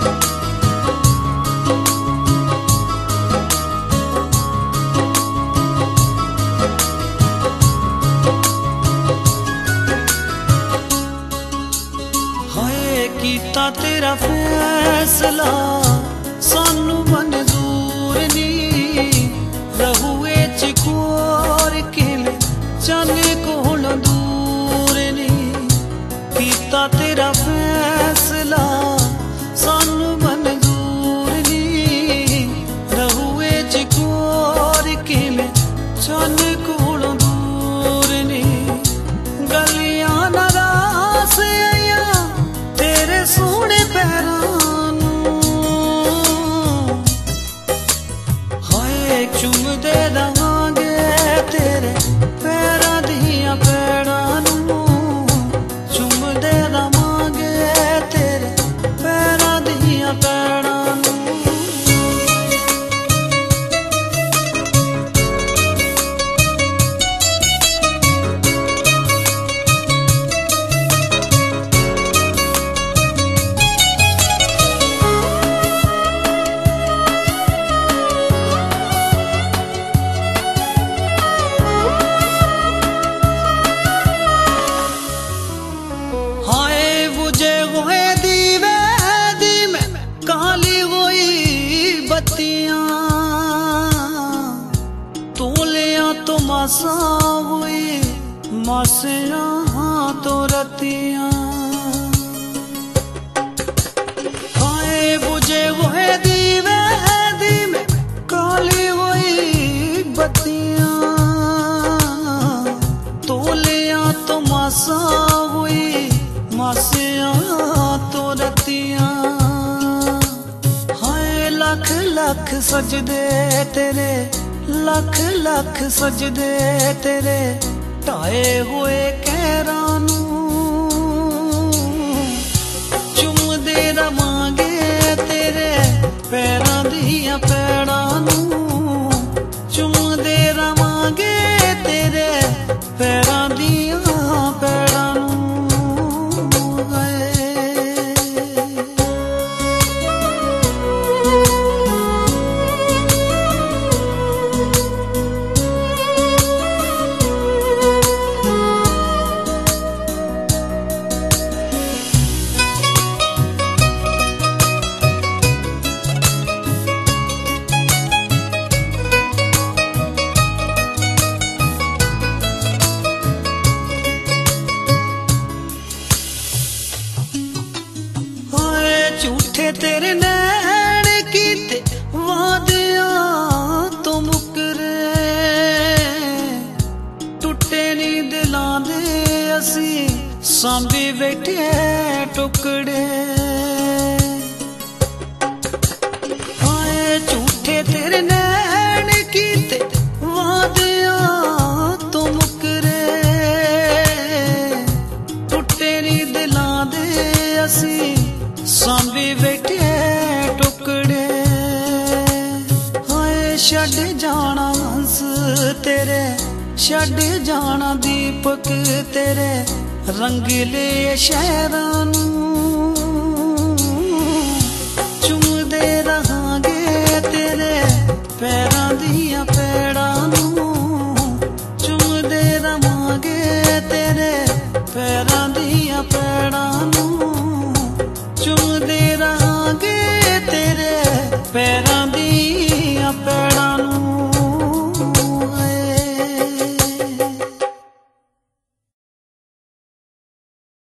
कीता तेरा फैसला सानू मंजूर नी रहुए चिकोर किले चन कोल दूर नी। कीता तेरा फैसला सानू मंजूर नी रहुए चिकोर किले चन कोल दूर नी। गलियां नारास सोने पैरां हाय चुम दे देवांगे तेरे पैरां दियां पैड़ां चुम दे देवांगे तेरे पैरां दियां पैड़ां। तो मासा हुई मासियां तो रतियां हाय बुझे हुए दीवे दीमे काली हुई बत्तियां तोलियां तो मासा हुई मासियां तो रतियां। हाय लख लख सजदे तेरे लख लख सजदे तेरे ढाए हुए कहरां चुमदे रवांगे तेरे पैरां दियां पैड़ां चुमदे रवांगे तेरे पैरां दियां पैड़ां। झूठे तेरे नैन कीते वादियां तो मुकरे टुटे नी दिलां दे असी सांभी बैठे टुकड़े। हाय झूठे तेरे नैन कीते वादियां तो मुकरे टुटे नी दिलां दे असी सांभी बैठे टुकड़े। हाय छड़ जाना हंस तेरे छड़ जाना दीपक तेरे रंगीले शहरां।